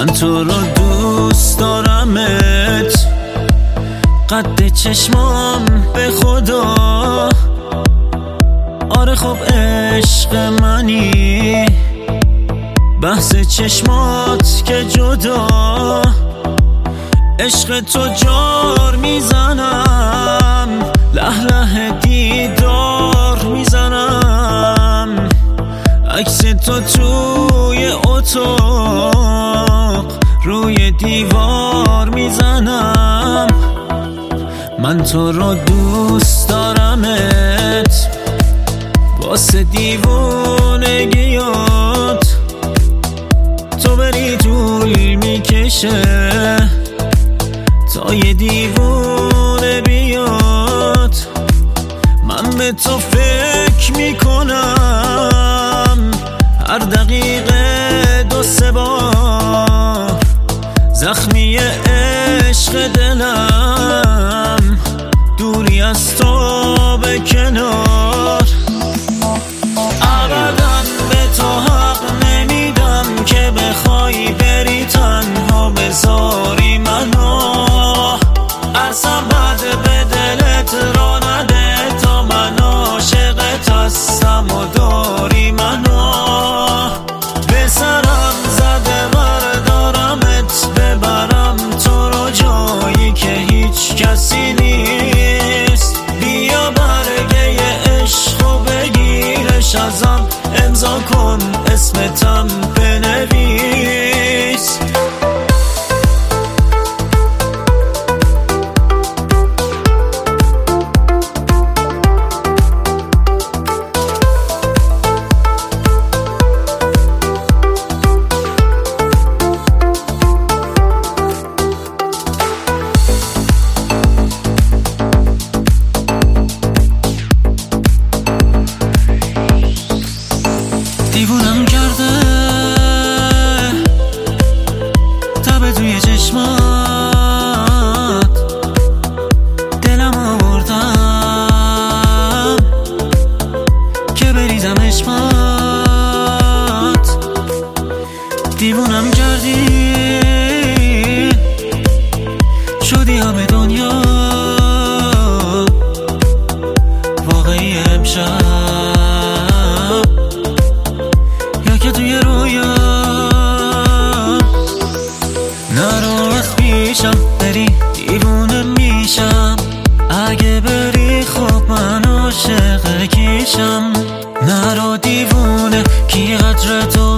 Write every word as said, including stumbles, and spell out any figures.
من تو رو دوست دارمت، قد چشمام به خدا. آره خب عشق منی، بحث چشمات که جدا. عشق تو جار میزنم، له له دیدار میزنم. عکس تو توی اتاق روی دیوار میزنم. من تو رو دوست دارمت، واسه دیوونگیات تو بری طول میکشه تا یه دیوونه بیاد. من به تو فکر میکنم هر دقیقه دو سه بار، زخمی عشق دلم دوری از تو به کنار. ابدا به تو حق نمیدم که بخوای بری تنها بذاری منو. اصلا بد به دلت را نده تا من عاشقت هستم و داری منو. به سرم زده بردارمت، ببرم تو رو جایی که هیچ کسی نیست. بیا برگه عشق و بگیرش ازم، امضا کن اسمتم بنویس. دیوونم کرده تب توی چشمات، دلم آوردم که بریزم عشقات. دیوونم کردی شدی همه دنیا واقعی امشب، که توی رویا. نرو از پیشم بری دیوونه میشم، اگه بری خب من عاشق کیشم. نرو دیوونه کی قدر تو